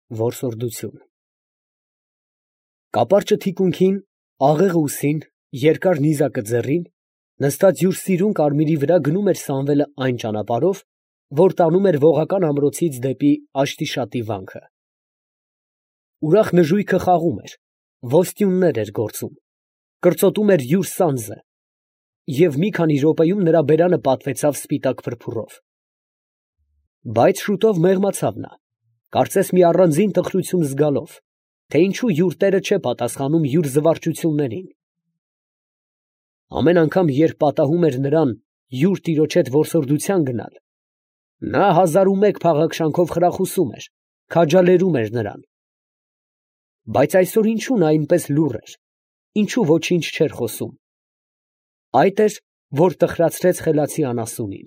Որսորդություն։ Կապարճը թիկունքին, աղեղը ուսին, երկար նիզակը ձեռին, նստած յուր սիրուն կարմիրի վրա գնում էր Սամվելը այն ճանապարհով, որ տանում էր ողական ամրոցից դեպի Աշտիշատի վանքը։ Ուրախ նժույգը խաղում էր, ոստյուններ էր գործում, կրծոտում էր յուր սանձը, և մի քանի րոպեում նրա բերանը պատվեցավ սպիտակ փրփուրով։ Բայց շուտով մեղմացավ նա, կարծես մի առանձին տխրություն զգալով, թե ինչու յուր տերը չէ պատասխանում յուր զվարճություններին։ Ամեն անգամ, երբ պատահում էր նրան յուր տիրոջ հետ որսորդության գնալ, նա 1001 փաղաքշանքով խրախուսում էր, քաջալերում էր նրան։ Բայց այսօր ինչու նա այնպես լուռ էր, ինչու ոչինչ չէր խոսում։ Այդ էր, որ տխրացրեց խելացի անասունին։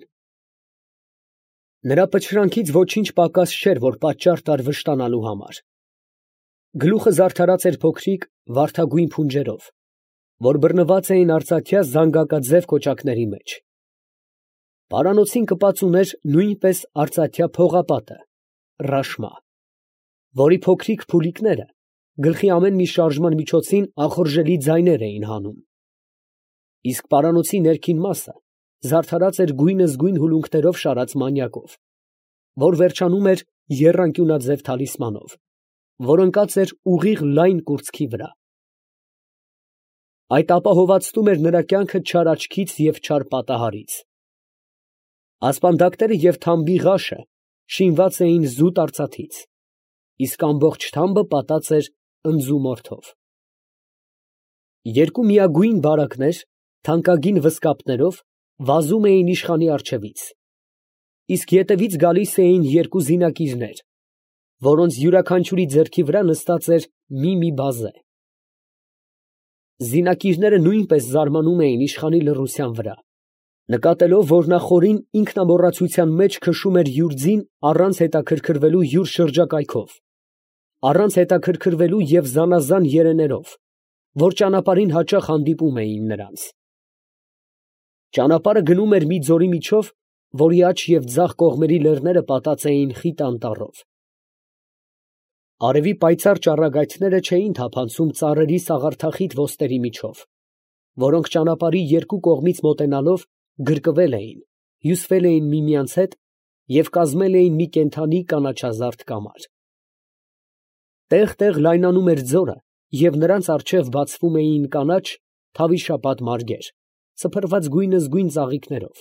Նրա պչրանքից ոչինչ պակաս չէր, որ պատճառ տար վշտանալու համար։ Գլուխը զարդարած էր փոքրիկ վարդագույն փունջերով, որ բռնված էին արծաթյա զանգակաձև կոճակների մեջ։ Պարանոցին կպած ուներ նույնպես արծաթյա փողապատը, ռաշմա, որի փոքրիկ փուլիկները գլխի ամեն մի շարժման միջոցին ախորժելի ձայներ էին հանում։ Իսկ պարանոցի ներքին մասը զարդարած էր գույնզգույն հուլունքներով շարած մանյակով, որ վերջանում էր եռանկյունաձև թալիսմանով, որ ընկած էր ուղիղ լայն կուրծքի վրա։ Այդ ապահովացնում էր նրա կյանքը չար աչքից և չար պատահարից։ Ասպանդակները և թամբի ղաշը շինված էին զուտ արծաթից, իսկ ամբողջ թամբը պատած էր ընձու մորթով։ Երկու միագույն բարակներ թանկագին վսկապներով վազում էին իշխանի առջևից, իսկ ետևից գալիս էին երկու զինակիրներ, որոնց յուրաքանչյուրի ձեռքի վրա նստած էր մի բազե։ Զինակիրները նույնպես զարմանում էին իշխանի լռության վրա, նկատելով, որ նա խորին ինքնամոռացության մեջ քշում էր յուր ձին առանց հետաքրքրվելու յուր շրջակայքով, առանց հետաքրքրվելու և զանազան երեներով, որ ճանապարհին հաճախ հանդիպում էին նրանց։ Ճանապարհը գնում էր մի ձորի միջով, որի աջ և ձախ կողմերի լեռները պատած էին խիտ անտառով։ Արևի պայծառ ճառագայթները չէին թափանցում ծառերի սաղարթախիտ ոստերի միջով, որոնք ճանապարհի երկու կողմից մոտենալով գրկվել էին, հյուսվել էին միմյանց հետ և կազմել էին մի կենդանի կանաչազարդ կամար։ Տեղ֊տեղ լայնանում էր ձորը, և նրանց առջև բացվում էին կանաչ, թավիշապատ մարգեր, սփռված գույնզգույն ծաղիկներով։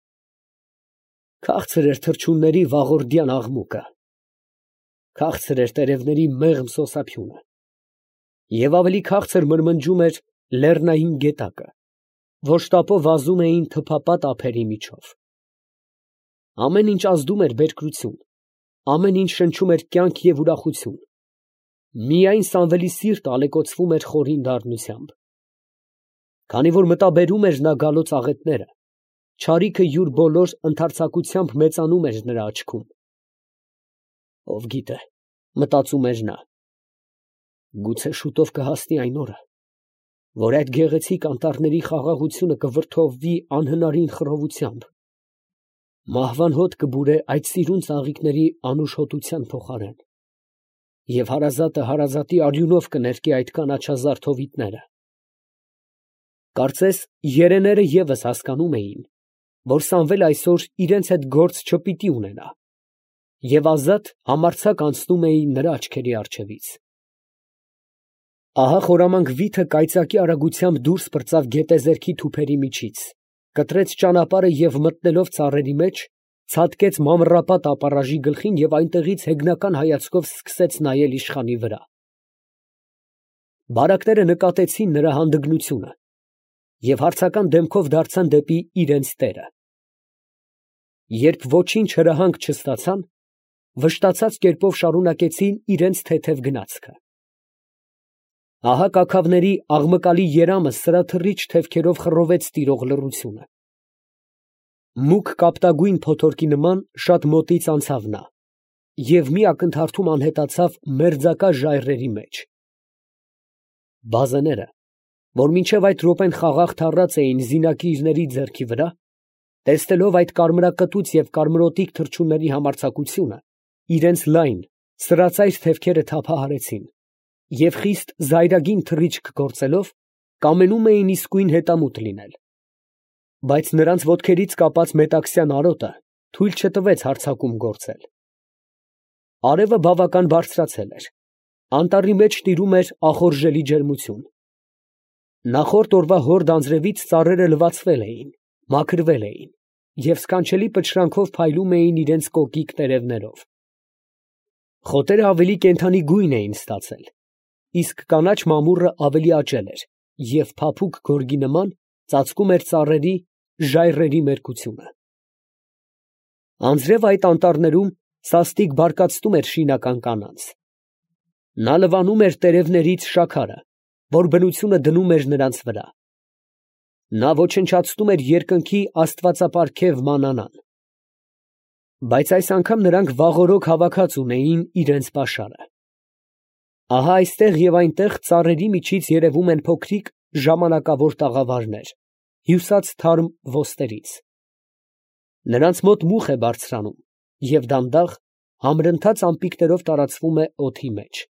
Քաղցր էր թռչունների վաղորդյան աղմուկը, քաղցր էր տերևների մեղմ սոսափյունը, և ավելի քաղցր մրմնջում էր լեռնային գետակը, ոշտապով վազում էին թփապատ ափերի միջով։ Ամեն ինչ ազդում էր բերկրություն, ամեն ինչ շնչում էր կյանք և ուրախություն, միայն Սամվելի սիրտը ալեկոծվում էր խորին դառնությամբ։ Քանի որ մտաբերում էր նա գալոց աղետները, չարիքը յուր բոլոր ընդարձակությամբ մեծանում էր նրա աչքում։ Ով գիտե, մտածում էր նա, գուցե շուտով կհասնի այն օրը, որ այդ գեղեցիկ անտառների խաղաղությունը կվրդովվի անհնարին խռովությամբ, մահվան հոտ կբուրե այդ սիրուն ծաղիկների անուշ հոտության փոխարեն, և հարազատը հարազատի արյունով կներկի այդ կանաչազարդ հովիտները։ Կարծես երեները ևս հասկանում էին, որ Սամվելը այսօր իրենց հետ գործ չպիտի ունենա, և ազատ համարձակ անցնում էին նրա աչքերի առջևից։ Ահա խորամանկ վիթը կայծակի արագությամբ դուրս պրծավ գետեզերքի թուփերի միջից, կտրեց ճանապարհը և մտնելով ծառերի մեջ, ցատկեց մանրապատ ապառաժի գլխին և այնտեղից հեգնական հայացքով սկսեց նայել իշխանի վրա։ Բարակները նկատեցին նրա հանդգնությունը և հարցական դեմքով դարձան դեպի իրենց տերը։ Երբ ոչինչ հրահանգ չստացան, վշտացած կերպով շարունակեցին իրենց թեթև գնացքը։ Ահա կաքավների աղմկալի երամը սրաթռիչ թևքերով խռովեց տիրող լռությունը։ Մուգ կապտագույն փոթորկի նման շատ մոտից անցավ նա և մի ակնթարթում անհետացավ մերձակա ժայռերի մեջ։ Բազեները, որ մինչև այդ րոպեն խաղաղ թառած էին զինակիրների ձեռքի վրա, տեսնելով այդ կարմրակտուց և կարմրոտիկ թռչունների համարձակությունը, իրենց լայն, Սրածայր թևքերը թափահարեցին և խիստ զայրագին թռիչք գործելով կամենում էին իսկույն հետամուտ լինել, բայց նրանց ոտքերից կապած մետաքսյան արոտը թույլ չտվեց հարձակում գործել։ Արևը բավական բարձրացել էր, անտառի մեջ տիրում էր ախորժելի ջերմություն։ Նախորդ օրվա հորդ անձրևից ծառերը լվացվել էին, մաքրվել էին և սքանչելի պչրանքով փայլում էին իրենց կոկիկ տերևներով։ Խոտերը ավելի կենդանի գույն էին ստացել, իսկ կանաչ մամուռը ավելի աճել էր և փափուկ գորգի նման ծածկում էր ծառերի, ժայռերի մերկությունը։ Անձրևը այդ անտառներում սաստիկ բարկացնում էր շինական կանանց։ Նա լվանում էր տերևներից շաքարը, որ բնությունը դնում էր նրանց վրա։ Նա ոչնչացնում էր երկնքի աստվածապարգև մանանան։ Բայց այս անգամ նրանք վաղօրոք հավաքած ունեին իրենց պաշարը։ Ահա այստեղ և այնտեղ ծառերի միջից երևում են փոքրիկ ժամանակավոր տաղավարներ, հյուսած թարմ ոստերից։ Նրանց մոտ մուխ է բարձրանում և դանդաղ, համրընթաց ամպիկներով տարածվում է օդի մեջ։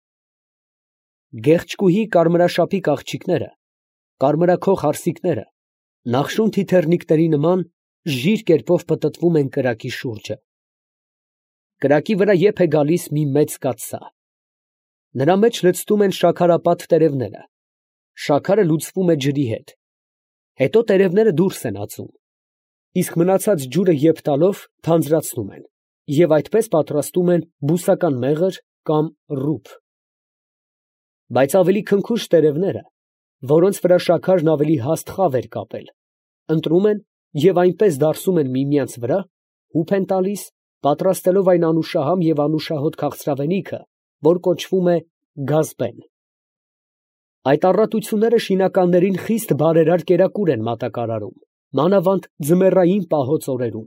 Գեղչկուհի կարմրաշապիկ աղջիկները, կարմրաքոխ հարսիկները, նախշուն թիթեռնիկների նման ժիր կերպով պտտվում են կրակի շուրջը։ Կրակի վրա եփ է գալիս մի մեծ կաթսա։ Նրա մեջ լցնում են շաքարապատ տերևները, շաքարը լուծվում է ջրի հետ, հետո տերևները դուրս են ածում, իսկ մնացած ջուրը եփ տալով թանձրացնում են և այդպես պատրաստում են բուսական մեղր կամ ռուփ։ Բայց ավելի քնքուշ տերևները, որոնց վրա շաքարն ավելի հաստ խավ էր կապել, ընտրում են և այնպես դարսում են միմյանց վրա, հուփ են տալիս, պատրաստելով այն անուշահամ և անուշահոտ քաղցրավենիքը, որ կոչվում է գազպեն։ Այդ առատությունները շինականներին խիստ բարերար կերակուր են մատակարարում, մանավանդ ձմեռային պահոց օրերում։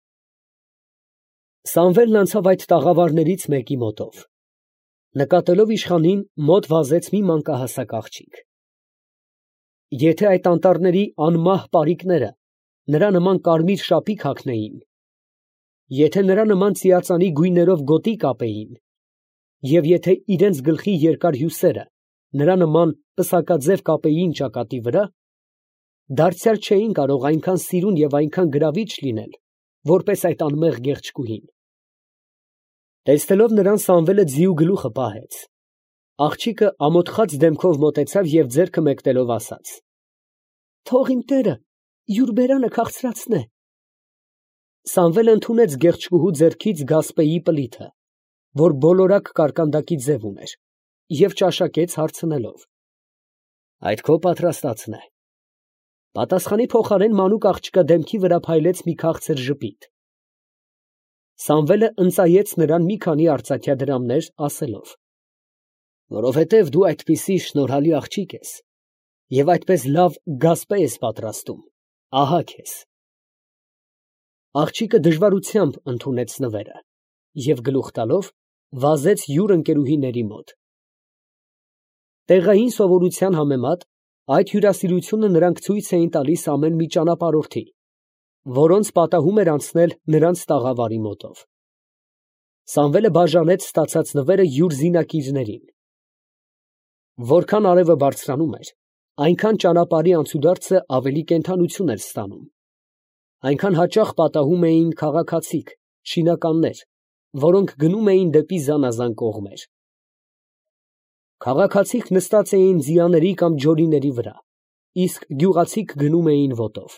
Սամվելն անցավ այդ տաղավարներից մեկի մոտով։ Նկատելով իշխանին, մոտ վազեց մի մանկահասակ աղջիկ։ Եթե այդ անտառների անմահ պարիկները նրա նման կարմիր շապիկ հագնեին, եթե նրա նման ծիածանի գույներով գոտի կապեին, և եթե իրենց գլխի երկար հյուսերը նրա նման պսակաձև կապեին ճակատի վրա, դարձյալ չէին կարող այնքան սիրուն և այնքան գրավիչ լինել, որպես այդ անմեղ գեղեցկուհին։ Տեսնելով նրան, Սամվելը ձիու գլուխը պահեց։ Աղջիկը ամոթխած դեմքով մոտեցավ և ձեռքը մեկնելով ասաց. «Թող իմ տերը յուր բերանը քաղցրացնե»։ Սամվելը ընդունեց գեղեցկուհու ձեռքից գասպեի պլիթը, որ բոլորակ կարկանդակի ձև ուներ, և ճաշակեց հարցնելով. «Այդ քո պատրաստածն է»։ Պատասխանի փոխարեն մանուկ աղջկա դեմքի վրա փայլեց մի քաղցր ժպիտ։ Սամվելը ընծայեց նրան մի քանի արծաթյա դրամներ, ասելով. «Որովհետև դու այդպիսի շնորհալի աղջիկ ես և այդպես լավ գասպե ես պատրաստում, ահա քեզ»։ Աղջիկը դժվարությամբ ընդունեց նվերը և գլուխ տալով վազեց յուր ընկերուհիների մոտ։ Տեղային սովորության համեմատ այդ հյուրասիրությունը նրանք ցույց էին տալիս ամեն մի ճանապարհորդի, որոնց պատահում էր անցնել նրանց տաղավարի մոտով։ Սամվելը բաժանեց ստացած նվերը յուր զինակիցներին։ Որքան արևը բարձրանում էր, այնքան ճանապարհի անցուդարձը ավելի կենդանություն էր ստանում, այնքան հաճախ պատահում էին քաղաքացիք, շինականներ, որոնք գնում էին դեպի զանազան կողմեր։ Քաղաքացիք նստած էին ձիաների կամ ջորիների վրա, իսկ գյուղացիք գնում էին ոտով։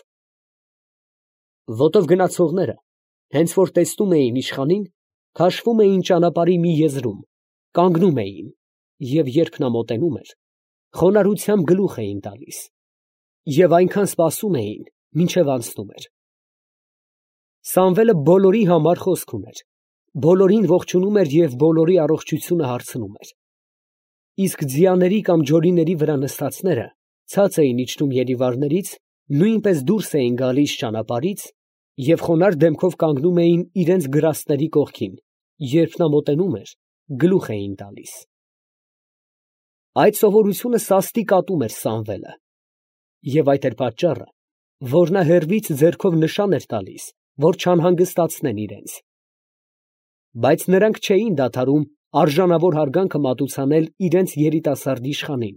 Ոտով գնացողները, հենց որ տեսնում էին իշխանին, քաշվում էին ճանապարհի մի եզրում, կանգնում էին և երբ նա մոտենում էր, խոնարհությամբ գլուխ էին տալիս և այնքան սպասում էին, մինչև անցնում էր։ Սամվելը բոլորի համար խոսք ուներ, բոլորին ողջունում էր և բոլորի առողջությունը հարցնում էր։ Իսկ ձիաների կամ ջորիների վրա նստածները ցած էին իջնում երիվարներից, նույնպես դուրս էին գալիս ճանապարհից և խոնարհ դեմքով կանգնում էին իրենց գրաստների կողքին, երբ նա մոտենում էր, գլուխ էին տալիս։ Այդ սովորությունը սաստիկ ատում էր Սամվելը, և այդ էր պատճառը, որ նա հեռվից ձեռքով նշան էր տալիս, որ չանհանգստացնեն իրենց։ Բայց նրանք չէին դադարում արժանավոր հարգանքը մատուցանել իրենց երիտասարդ իշխանին։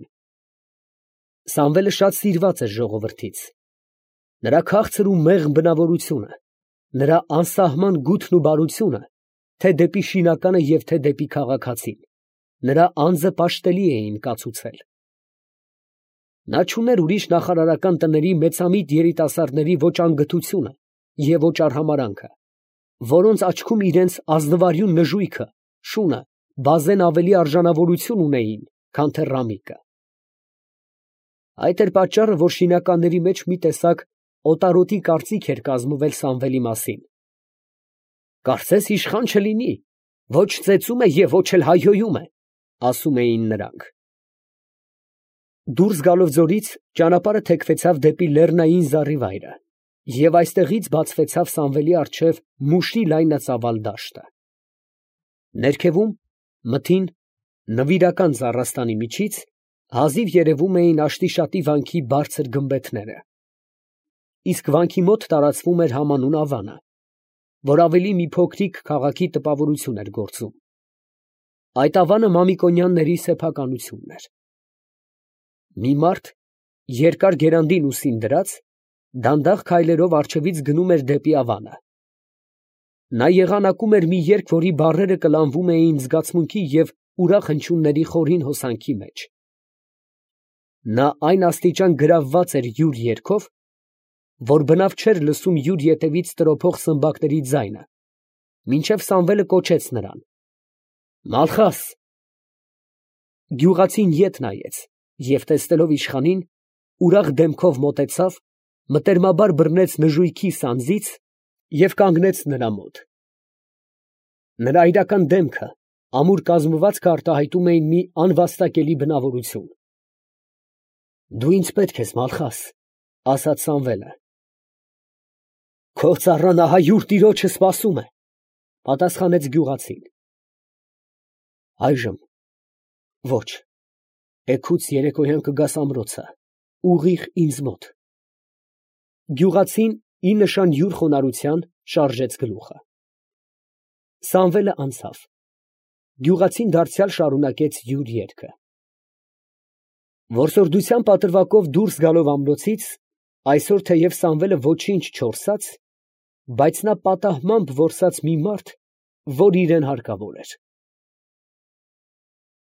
Սամվելը շատ սիրված էր ժողովրդից։ Նրա քաղցր ու մեղմ բնավորությունը, նրա անսահման գութն ու բարությունը, թե դեպի շինականը և թե դեպի քաղաքացին, նրա անձը պաշտելի էին կացուցել։ Նա չուներ ուրիշ նախարարական տների մեծամիտ երիտասարդների ոչ անգթությունը և ոչ արհամարհանքը, որոնց աչքում իրենց ազնվարյուն նժույգը, շունը բազեն ավելի արժանավորություն ունեին, քան թե Ռամիկը։ Այդ էր պատճառը, որ շինականների մեջ մի տեսակ օտարոտի կարծիք էր կազմվել Սամվելի մասին։ «Կարծես իշխան չլինի, ոչ ծեծում է և ոչ էլ հայհոյում է», ասում էին նրանք։ Դուրս գալով ձորից, ճանապարհը թեքվեցավ դեպի լեռնային զառիվայրը, և այստեղից բացվեցավ Սամվելի առջև մուշի լայնածավալ դաշտը։ Ներքևում, մթին, նվիրական ծառաստանի միջից հազիվ երևում էին Աշտիշատի վանքի բարձր գմբեթները, իսկ վանքի մոտ տարածվում էր համանուն ավանը, որ ավելի մի փոքրիկ քաղաքի տպավորություն էր գործում։ Այդ ավանը Մամիկոնյանների սեփականությունն էր։ Մի մարդ, երկար գերանդին ուսին դրած, դանդաղ քայլերով առջևից գնում էր դեպի ավանը։ Նա եղանակում էր մի երգ, որի բառերը կլանվում էին զգացմունքի և ուրախ հնչյունների խորին հոսանքի մեջ։ Նա այն աստիճան գրավված էր յուր երգով, որ բնավ չէր լսում յուր ետևից տրոփող սմբակների ձայնը, մինչև Սամվելը կոչեց նրան. «Մալխաս»։ Գյուղացին ետ նայեց և, տեսնելով իշխանին, ուրախ դեմքով մոտեցավ, մտերմաբար բռնեց նժույգի սանձից և կանգնեց նրա մոտ։ Նրա իրական դեմքը, ամուր կազմվածքը արտահայտում էին մի անվաստակելի բնավորություն։ «Դու ինձ պետք ես, Մալխաս», ֊ ասաց Սամվելը։ «Քո ծառան ահա յուր տիրոջը սպասում է», ֊ պատասխանեց գյուղացին։ «Այժմ ո՛չ, էգուց երեկոյան կգաս ամրոցը, ուղիղ ինձ մոտ»։ Գյուղացին, ի նշան յուր խոնարհության, շարժեց գլուխը։ Սամվելը անցավ։ Գյուղացին դարձյալ շարունակեց յուր երգը։ Որսորդության պատրվակով դուրս գալով ամրոցից, այսօր թեև Սամվելը ոչինչ չորսաց, բայց նա պատահմամբ որսաց մի մարդ, որ իրան հարկավոր էր։